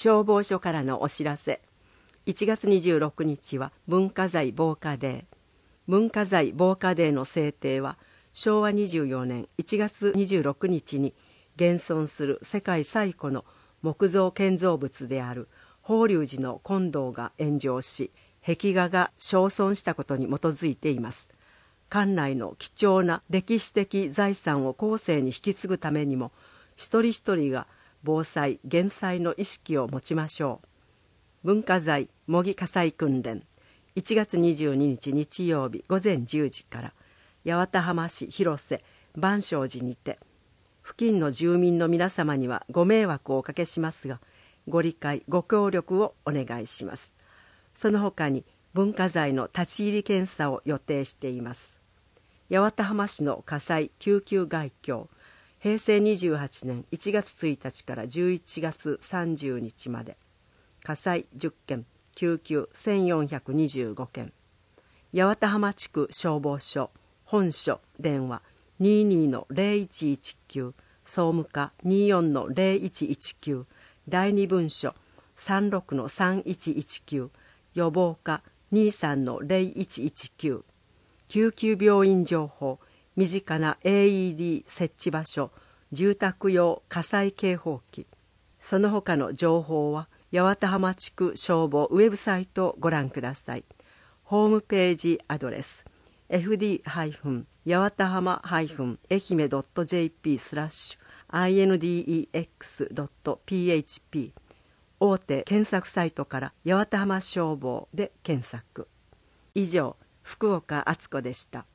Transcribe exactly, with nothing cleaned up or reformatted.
消防署からのお知らせ。いちがつにじゅうろくにちは文化財防火デー。文化財防火デーの制定はしょうわにじゅうよねんいちがつにじゅうろくにちに現存する世界最古の木造建造物である法隆寺の金堂が炎上し、壁画が焼損したことに基づいています。館内の貴重な歴史的財産を後世に引き継ぐためにも、一人一人が防災・減災の意識を持ちましょう。文化財模擬火災訓練、いちがつにじゅうににち日曜日ごぜんじゅうじから八幡浜市広瀬万象寺にて、付近の住民の皆様にはご迷惑をおかけしますが、ご理解ご協力をお願いします。その他に文化財の立ち入り検査を予定しています。八幡浜市の火災救急概況、へいせいにじゅうはちねんいちがつついたちからじゅういちがつさんじゅうにちまで、火災じゅっけん、救急せんよんひゃくにじゅうごけん。八幡浜地区消防署本署電話 にじゅうにのぜろいちいちきゅう、総務課 にじゅうよんのぜろいちいちきゅう、第二分署 さんじゅうろくのさんいちいちきゅう、予防課 にじゅうさんのぜろいちいちきゅう、救急病院情報、身近な エーイーディー 設置場所、住宅用火災警報器。その他の情報は八幡浜地区消防ウェブサイトをご覧ください。ホームページアドレス エフディー 八幡浜愛媛 ドット ジェーピー スラッシュ アイエヌディーイーエックス ドット ピーエイチピー、 大手検索サイトから八幡浜消防で検索。以上、福岡敦子でした。